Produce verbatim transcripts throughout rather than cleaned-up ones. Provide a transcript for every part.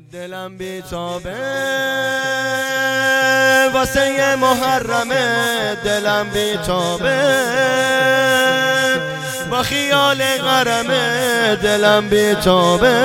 دلم بیتابه واسه محرمه، دلم بیتابه با خیال غرمه، دلم بیتابه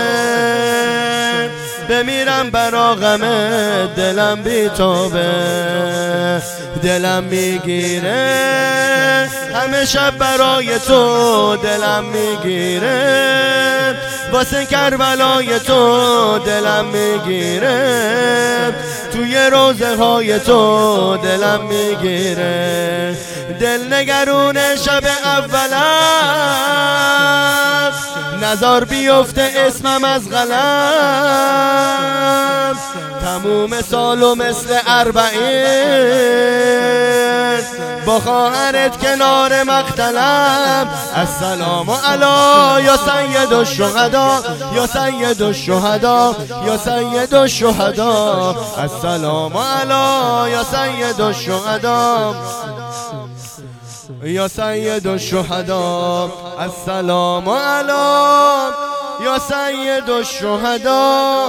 بمیرم برا غمه، دلم بیتابه دلم میگیره همه شب برای تو، دلم میگیره واسه کربلای تو، دلم میگیره توی روزه های تو، دلم میگیره دل نگرون شب اولم نزار بیفته اسمم از قلم، تموم سال و مثل اربعین با خواهرت کنار مقتلم. السلام علی یا سید الشهدا یا سید الشهدا یا سید الشهدا، السلام علی یا سید الشهدا یا سید الشهدا، السلام علی یا سید الشهدا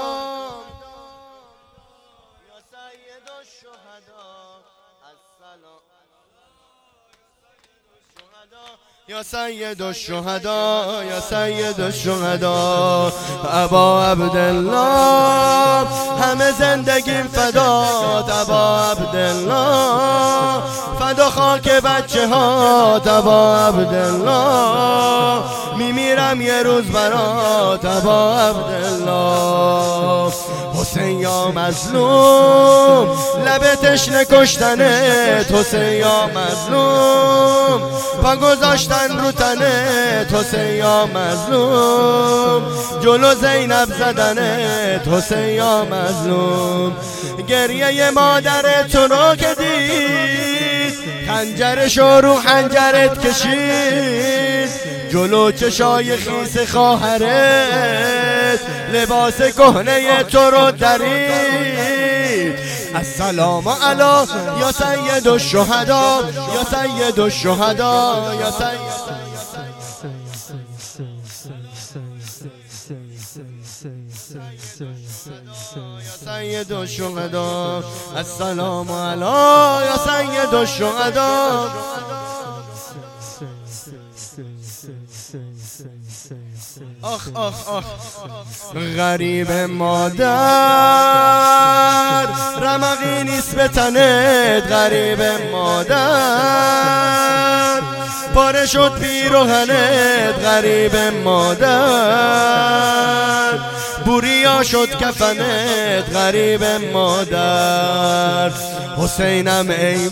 یا سید الشهدا یا سید الشهدا. ابا عبدالله همه زندگیم فدات، ابا عبدالله فدا خاک بچه ها، ابا عبدالله میمیرم یه روز برات، ابا عبدالله. حسین یا مظلوم لب تشنه کشتنت، حسین یا مظلوم پا گذاشتن رو تنت، حسین یا مظلوم جلو زینب زدنت، حسین یا مظلوم. گریه مادر تو رو که دید خنجرشو رو حنجرت کشید، جلو چشای خیس خواهرت لباس کهنه تو رو درید. السلام علی یا سید الشهدا یا سید الشهدا یا سید سید الشهدا، السلام علی یا سید الشهدا. آخ آخ آخ غریب مادر رمقی نیست به تنت، غریب مادر پاره شد پیرهنت، غریب مادر بوریا شد کفنت، غریب مادر. حسینم ای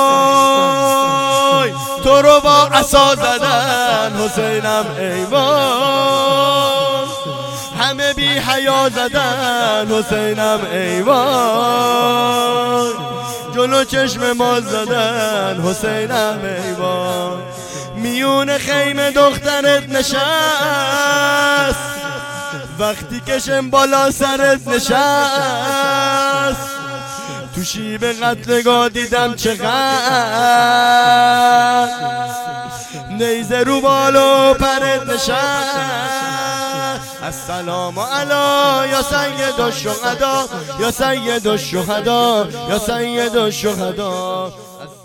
وای تو رو با عصا زدن، حسینم ای وای همه بی حیا زدن، حسینم ای وای جلو چشم ما زدن، حسینم ای وای. میون خیمه دخترت نشست وقتی کشم بالا سرت نشست، تو شیب قتلگاه دیدم چقدر نیزه رو بالو پرت نشست. السلام علی یا سید الشهدا یا سید الشهدا یا سید الشهدا.